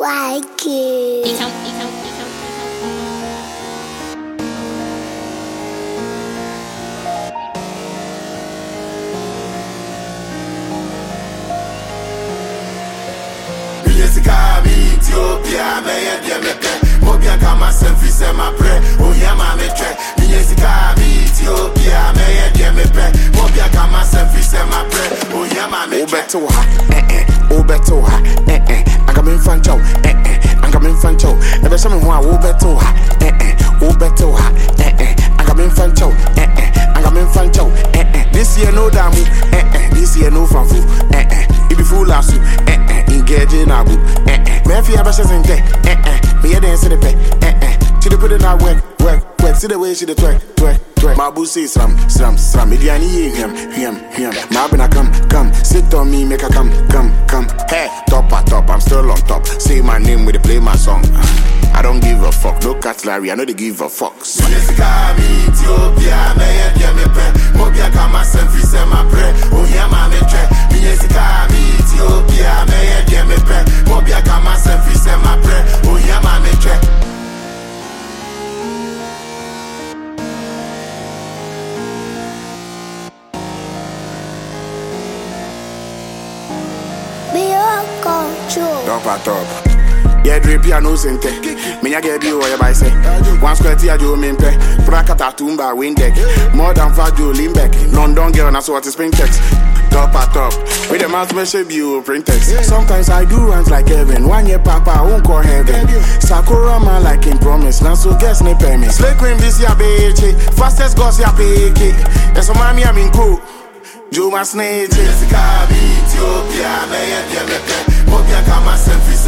YK. Ethiopia, Mobia kama senfi se ma pre, oya ma me tre. Minyesika Ethiopia, Mobia kama senfi se ma pre, oya ma me tre. Obeto ha, Anga min fancho, Anga min fancho. Ebe some wa obeto ha, Obeto ha, Anga min fancho, Anga min fancho. This year no damu, this year no fanfu, Ibi full asu, engage na bu, Mefi abasha zente, me dance in the pay, she dey put in her work. See the way she dey twerk. My boo say slam. Mediani him. My been come, sit on me, make her come. Hey, top, I'm still on top. Say my name when they play my song. I don't give a fuck, no cutlery, I know they give a fuck. Minyesika Ethiopia, Mobia kama senfi se ma pre, oya ma me tre. Minyesika Ethiopia, Mobia kama senfi se ma pre, oya ma me tre. Top. Yeah, drip piano sente. Minya get you or by say. One square tia jo mimpe. Prakata tumba windeck. More than Fajo Limbeck. London girl, that's what is Spintex. Top. With the mouth measure you printex. Sometimes I do runs like heaven. 1 year papa won't call heaven. Sakura man like in promise. Now so guess ne pay me. Slay cream this ya bitch. Fastest goss ya pick. Yes, so mommy I'm in cool. Joe my snake. Minyesika Ethiopia, Mobia kama senfi